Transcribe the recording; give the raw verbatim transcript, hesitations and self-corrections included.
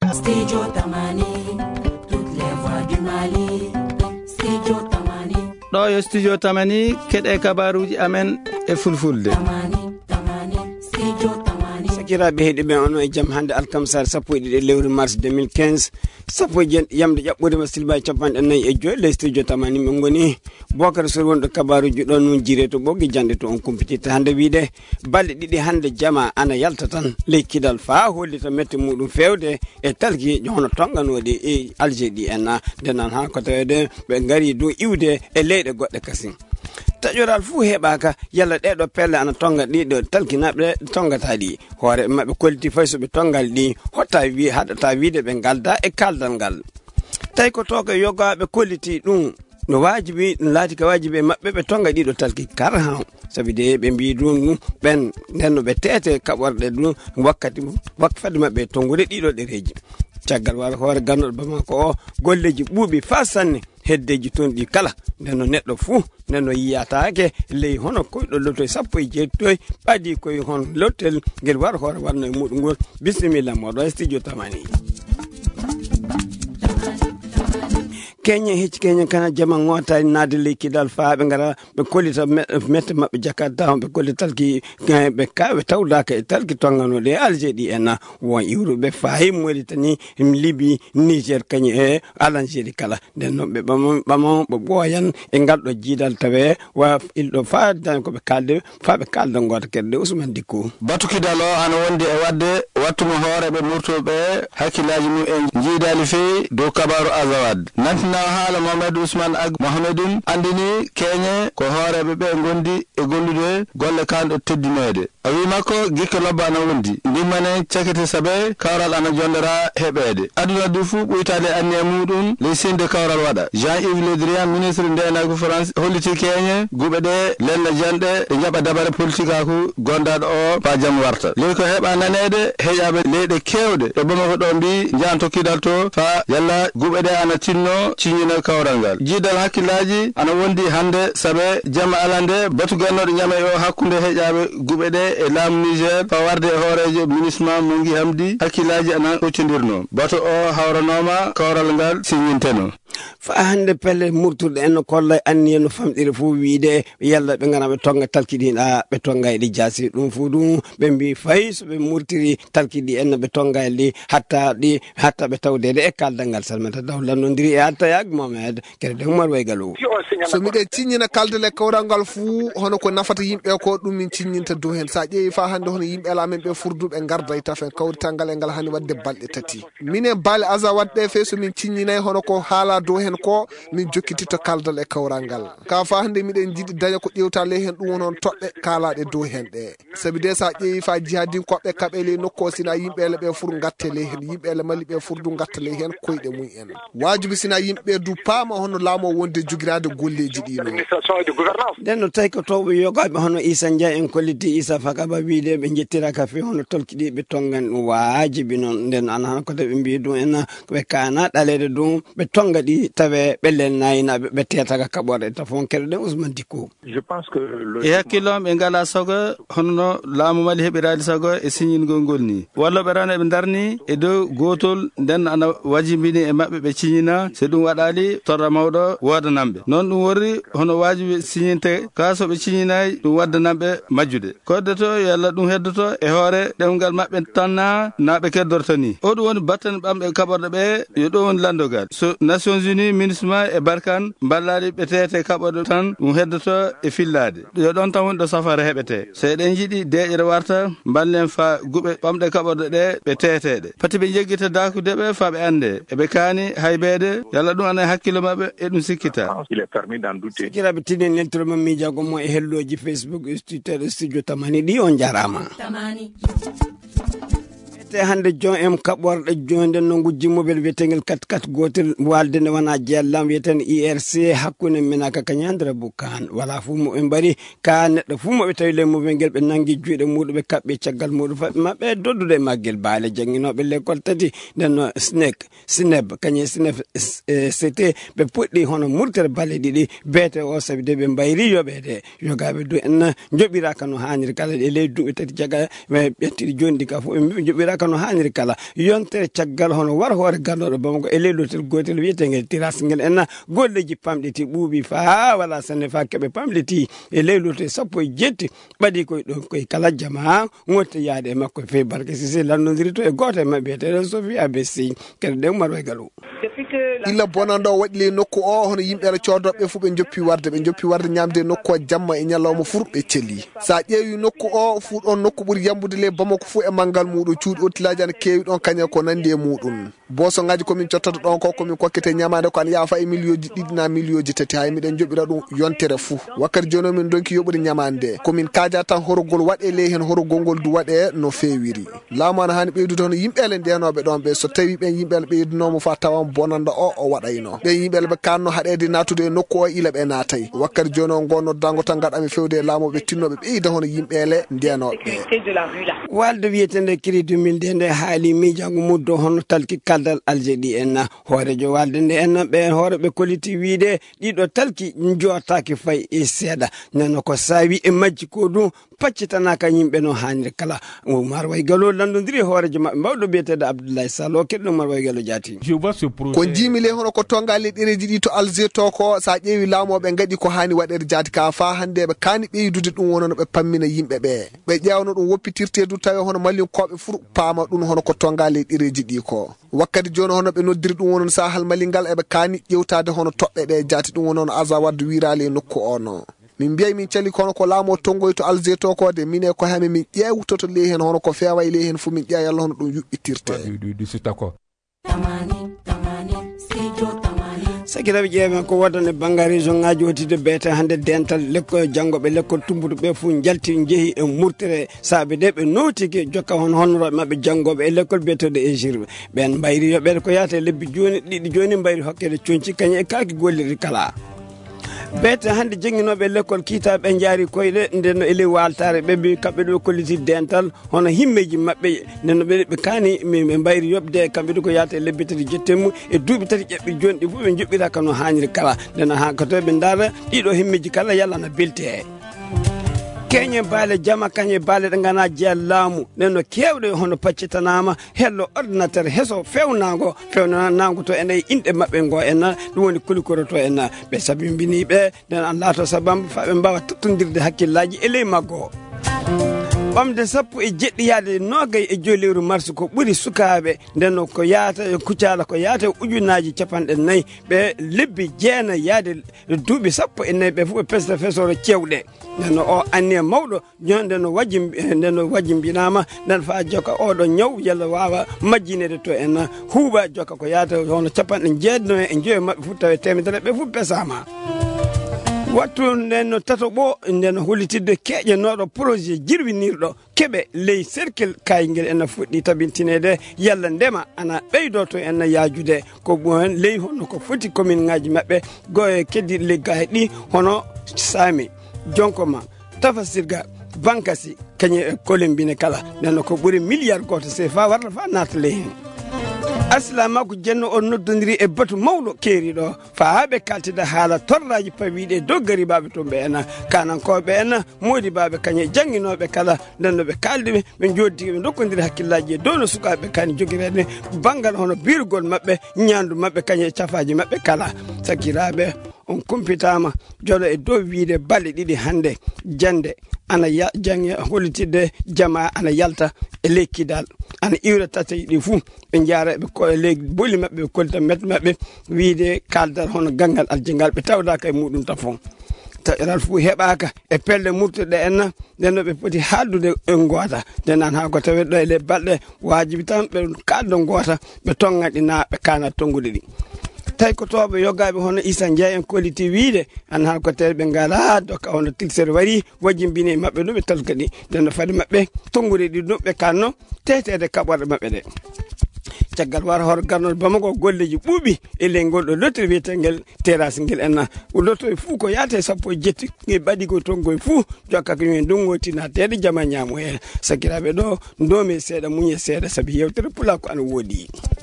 Studio Tamani, toutes les voix du Mali. Studio Tamani. Ɗo yo Studio Tamani keɗe kabaruji amen e fulfulde. Tamani, Tamani, Studio Tamani. Sakiraɓe heeɗiɓe ono e jaam hande alkamsar sappo e ɗiɗi lewru mars deux mille quinze sappo e yamde ƴaɓɓude silba capanɗe nayyi e joyi le Studio Tamani min goni Bocar Sor wonɗo kabaruji ɗon nun jire to ɓoggi jande to on kumpititta hande wiide balɗe ɗiɗi hande jama ana yalta tan ley kidal fa hollita mette muɗum fewde e talki hono tonganoɗi e alge ɗi enna ndenan ha ko tawede ɓe gari dow iwde e leyɗe goɗɗe kasi taƴoral fuu heɓaka yalla ɗeɗo pelle ana tonga ɗiɗo talkinaɓe tongata ɗi hoore maɓe kolliti fay soɓe tongal ɗi hotta wi haɗata wiide ɓe galda e kaldal ngal tawi ko toka yogaɓe kolliti ɗum no wajibi ɗum laati ka wajibi maɓɓe ɓe tonga ɗiɗo talki kara ha sabi de ɓe mbi ɗum ɓen nenno ɓe tete kaɓorɗe ɗum wakkati wakka fadde maɓɓe tongude ɗiɗo ɗereji caggal wara hoore gannoɗo bamako o golleji ɓuuɓi fa sanne heddeji toon ɗi kala ndenno neɗɗo fuu ndenno yiyatake ley hono koyɗo lotto sappo e jeettoy ɓaadi koye hon lottel ngel wara hoore warno e muɗum ngol bisimilla moɗo e Studio Tamani. Kenya hecci Kenya kana jama ngota naade lekidal faabe ngara be kollita mette mabbe jakarta be kollital ki be kaabe tawdaka e talki tongano de aljeedi en won iwru be fayi molitani im libi Niger kany e alanjeri kala den no be bam bam bo boyan e galdo jidal tawe wa ildo fa dan ko be kalde fa be kaldo ngota kedde Ousmane Dicko batukidalo ana wonde e wadde wattumo hoore be murtobe hakilaji mu en jidali fe do kabaru azawad nantina haala Mohamed Ousmane Ag Mohamedun andini Kenya ko hoorebe be gondi e gollude golle kando teddinede a wi makko gikka lobba ana wondi ndimmane cakete sabe kawral ana jondera heɓede aduna du fu ɓuytade anni e muɗum ley sinde kawral waɗa Jean-Yves Le Drian ministre ndenago France holliti Kenya guɓe ɗe lella janɗe e jaɓa dabare politique aku gondaɗo o fa jaam warta ley ko heɓa nanede heƴaɓe leyɗe kewɗe e Bamako ɗo mbi jaan tokkidal to fa yalla guɓe ɗe ana tinno ciñina kawral ngal jidal hakkillaji ana wondi hande sabe jama alande batu gannoɗo ñame o hakkunde heƴaɓe guɓe ɗe e laamu Niger fa warde e hoorejo ministre Mungi Hamdi hakkillaji ana hoccodirno bato o hawranoma kawral ngal siñinteno fa hande pelle murturde en kolla anni no famdire fu wiide yalla be ngana be tonga talkidina be tonga e jasi dum fu dum be mbi fay so be murtiri talkidi en be tonga e hatta di hatta be tawdede e kaldangal salmata dawlan no ndiri e hatta yag Mohamed kede Umar way galu so mi de tinnina kaldale kawrangal fu hono ko nafata yimbe ko dum min tinninta do hen sa jeeyi fa hande hono yimbe la men be furdube garda e tafen kawritangal e ngal hani wadde balde tati minen bal aza wadde fe so min tinninay hono ko hala do hen ko min jokkitito kaldal e kawrangal ka fa hande miden jidi daña ko ƴewta le hen dum wonon tobbe kalaade do hen de sabi de sa jeeyi fa jihadin koɓe kabele nokko sina yimbe le be fur gatte le hen yimbe le mali be furdu gatte le hen koyde muy en wajibi sina yimbe du paama hono laamo wonde jogirade golleji dino den no tay ko tawbe yogabe hono Issa Ndiaye en kolliti Issa Fakaba wiide be jettira ka fe hono tolkidi be tongan wajibi non den an han ko de be mbi dum en be kana dalede dum be tonga di tawe bellen nayina be teta ka kabore ta fon kerde Ousmane Dicko je pense que e hakkilom be ngala sogo hono laamu mali heɓirade sogo e siñingol ngol ni walla ɓe rana ɓe darni e dow gotol nden ana wajibini e maɓɓe ɓe ciñina so ɗum waɗali torra mawɗo wodanamɓe noon ɗum worri hono wajibi siñinte ka so ɓe ciñinayi ɗum waddanamɓe majjude koddeto yalla ɗum heddoto e hoore ɗemgal maɓɓe tanna naɓe keddorto ni o ɗum woni batten ɓamɓe kaɓorɗo ɓe yo ɗo woni landogal so Nations Unies ministre e Barkan ballali ɓe tete kaɓoɗo tan ɗum heddoto e fillade yo ɗon tan woni ɗo safara heɓete so eɗen jiiɗi deƴere warta ballen fa guɓe ɓamɗe kaɓorɗe ɗe ɓe teteɗe pati ɓe jeggita dakudeɓe fa ɓe ande eɓe kaani haybede yalla ɗum ana hakkille mabɓe e ɗum sikkita sikiraɓe tinen neltoro mam miijago mo e helloji Facebook e Twitter e Studio Tamani ɗi on jarama te hande jon em kaɓorɗe jonde no gujji mobile wiyetengel quatre quatre gotel walde ne wana jellam wiyeten I R C hakkunde menaka kañandra bukan wala fu mo ɓe mbari ka neɗɗo fu mo ɓe tawi le mobile ngel ɓe nangi juuɗe muɗum ɓe kaɓɓe caggal muɗum fa maɓe doddude e maggel baale jangguinoɓe l'école tati nden snec sneb kañe sneb c'était ɓe puɗɗi hono murtere balle ɗiɗi beete o sabi de ɓe mbayri yoɓede yogaɓe du en joɓiraka no hanniri kala e ley duuɓi tati jaga ɓe ɓettiɗi joni ɗi ka fof ɓe joɓiraka kano haniri kala yontere caggal hono war hore gandoɗo Bamako e leylotel gotel wiyetengel tiras ngel enna golleji pamɗiti ɓuuɓi fa wala sanne fa keɓe pamɗiti e leylotel sappo e jetti ɓaɗi koye ɗon koye kala jama gotte yaade e makko fe barke sisi landodiri to e goto e mabɓe teɗen Sophie A B C kede ɗe Oumar Waygalou illa bonanɗo waɗi le nokku o hono yimɓe codoɓe fu ɓe joppi warde ɓe joppi warde ñamde nokku o jamma e ñalawma furɓe celli sa ƴeewi nokku o fu ɗon nokku ɓuuri yambude le Bamako fu e manggal muɗum cuuɗi ottilaji ana keewi ɗon kañe ko nandi e muɗum boso ngaji komin cottoto ɗon ko komin kokkete ñamade ko ana yaafa e millioji ɗiɗi na millioji tati hay miɗen joɓira ɗum yontere fu wakkati joni min donki yoɓude ñamande komin kaja tan horogol waɗe ley hen horogol ngol du waɗe no fewiri laamu ana hani ɓeydude hono yimɓele ndenoɓe ɗon ɓe so tawi ɓen yimɓele ɓeydunomo fa tawan bonanda o o waɗayno ɓen yimɓele ɓe kanno haɗede natude e nokku o ila ɓe natay wakkati joni o gonno dango tan gaɗami fewde e laamu ɓe tinnoɓe ɓeyda hono yimɓele ndenoɓe walde wiyetende crédit mille de nde haali miijango muddo hono talki kaldal aljeɗi enna hoorejo walde nde enna ɓe hooreɓe koliti wiide ɗiɗo talki jottaki fay e seeɗa nano ko sawi e majji ko ɗum paccitanaka yimɓe no hanniri kala Oumar Waygalou landodiri hoorejo maɓɓe mbawɗo biyetede Abdoulaye Sall o keɗɗo Oumar Waygalou jaati ko jimile hono ko tongali ɗereji ɗi to Alger to ko sa ƴeewi laamoɓe gaɗi ko hani waɗede jaati ka fa hande ɓe kani ɓeydude ɗum wonono ɓe pammina yimɓe ɓe ɓe ƴewno ɗum woppitirte du tawi hono mallinkoɓe fur paama ɗum hono ko tongali ɗereji ɗi ko wakkati joni hono ɓe noddiri ɗum wonon sahal malingal eɓe kani ƴewtade hono toɓɓe ɗe jaati ɗum wonono Azawad wirali e nokku o no min mbiyay min cali kono ko laamo tongoy to Alger to ko de mine ko hami min ƴewtoto ley hen hono ko fewa e ley hen fu min ƴeewa yalla hono ɗum yuɓɓitirte sakiraɓe ƴeewen ko waddane banggal région ngaji wotide beete hande dental lekko janggoɓe lekkol tumbuɗo ɓe fuu jalti jeehi e murtere saabe de ɓe notiki jokka hon honoroɓe mabɓe janggoɓe e lekkol biyetede e girɓe ɓen mbayri yoɓede ko yahata e lebbi joni ɗiɗi joni mbayri hokkede coñci kañum e kalki golliri kala beete hande jangguinoɓe l'école kiitaɓe jaari koyɗe nden ele waltare ɓe mbi kamɓe ɗo kolliti dental hono himmeji mabɓe nden ɓe ɓe kaani ɓe mbayri yobde kamɓe ɗo ko yahata e lebbi tati jettemu e duuɓi tati ƴeɓɓi joni ɗi fof ɓe joɓɓiraka no hanniri kala nden ha koto ɓe daara ɗiɗo himmeji kala yalla na belte e keñe baale jama kañe baale ɗe gana jeeya laamu nenno kewɗe hono paccitanama hello ordinateur heso fewnago fewnago to ene inɗe mabɓe ngo enna ɗum woni kulikoro to enna ɓe sabimbiniɓe nden an laato sabamba fa ɓe mbawa tottodirde hakkillaji e ley maggo ɓamde sappo e jeɗɗi yaade nogay e joyi lewru mars ko ɓuuri sukaɓe ndenno ko yaata e kucala ko yaata e ujunaji capanɗe nayyi ɓe lebbi jeena yaade duuɓi sappo e nayyi ɓe fof ɓe pesta fesoro cewɗe ndenno o anni e mawɗo jon ndenno wajji ndenno wajjimbinama nden fa jokka oɗo ñaw yalla wawa majjinede to en huuɓa jokka ko yaata hono capanɗe jeeɗno e joyi mabɓe fof tawa temedere ɓe fof pesama wattu nden tato ɓo nden hollitidde keƴenoɗo projet jirwinirɗo keɓe ley cercle kayngel ena fuɗɗi tabintinede yalla ndema ana ɓeydo to en yaajude ko ɓon ley hono ko foti commune ngaji mabɓe goye keddiɗe leggahe ɗi hono Sami Jonkoma Tafasirga Bankasi kañe Kolombine kala nden ko ɓuuri milliard goto c fa warta fa naata ley hen aslama ko jenno on noddodiri e batu mawɗo keeriɗo fa haaɓe kaltida haala torraji pawiɗe doggari baɓe to ɓe ena kanankoɓe ena moodi baɓe kañe jangguinoɓe kala ndenno ɓe kaldiɓe ɓe joddi ɓe dokkodiri hakkillaji e dow no sukaɓe kani jogirede banggal hono birugol mabɓe ñandu mabɓe kañe cafaji mabɓe kala sakiraɓe on kumpitama joɗo e dow wiide balɗe ɗiɗi hande jande ana ya jange hollitidde jama ana yalta e lekkidal ana iwra tatayi ɗi fuu ɓe jaara ɓe ko ley boli mabɓe ɓe kollita met mabɓe wiide kaldal hono ganggal aljangal ɓe tawdaka e muɗum tan fon taƴaral fuu heɓaka e pelle murtuɗe enna ndenno ɓe poti haldude e goota ndenan ha ko tawe ɗo e le balɗe wajibi tan ɓe kaldo goota ɓe tongaɗi na ɓe kana tongude ɗi tawi ko toɓe yogaɓe hono Issa Ndiaye en kolliti wiide an han ko tere ɓe ngala dokka hono tilsere wari wajjimbini mabɓe ɗo ɓe talka ɗi ndenno faade mabɓe tongude ɗi ɗum ɓe kanno tetede kaɓorɗe mabɓe ɗe caggal wara hoto garnoɗo Bamako golleji ɓuuɓi e ley ngol ɗo lottori wiyetengel terrasse ngel enna o lottori fuu ko yaate sappo e jetti e ɓaɗi ko tongoye fuu jokka ko yimɓe ndungo tinatede jama ñaamo hen sakiraɓe ɗo ndomi seeɗa muñe seeɗa saabi yewtere pula ko ana woodi